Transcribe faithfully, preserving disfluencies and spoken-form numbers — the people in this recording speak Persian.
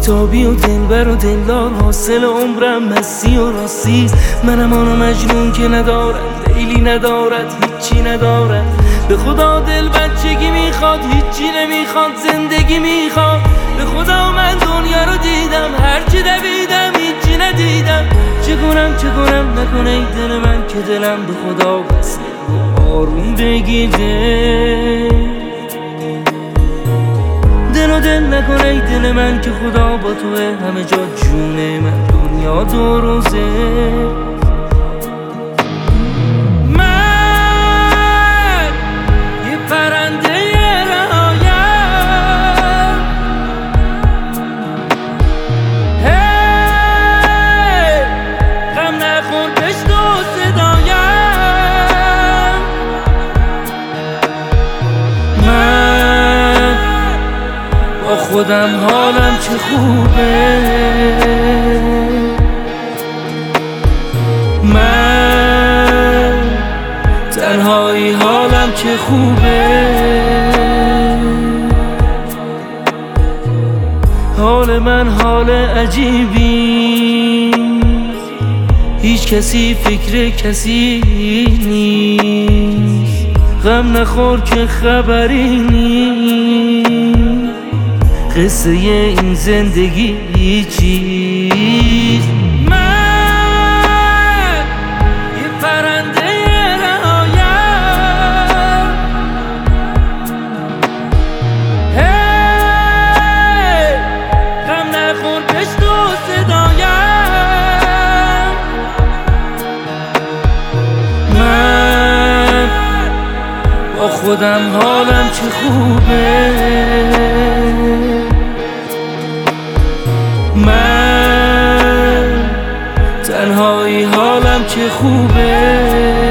بیتابی و دلبر و دلدار، حاصل عمرم مستی و راستی. منم آنو مجنون که ندارد لیلی، ندارد هیچی ندارد. به خدا دل بچگی میخواد، هیچی نمیخواد، زندگی میخواد. به خدا من دنیا رو دیدم، هرچی دویدم هیچی ندیدم. چه کنم چه کنم نکنه ای دل من، که دلم به خدا بسه آروم بگیره. دل و دل نکنه ای دل من، که خدا با توه همه جا جونه من، دنیا دو روزه. من یه پرنده رهایم، هی غم نخور بشنو صدایم. من با خودم حالم چه خوبه، من تنهایی حالم چه خوبه. حال من حال عجیبی، هیچ کسی فکر کسی نیست. غم نخور که خبری نیست، قصه این زندگی چیست. من یه پرنده رهایم، هی غم نخور بشنو صدایم. من با خودم حالم چه خوبه، من تنهایی حالم چه خوبه.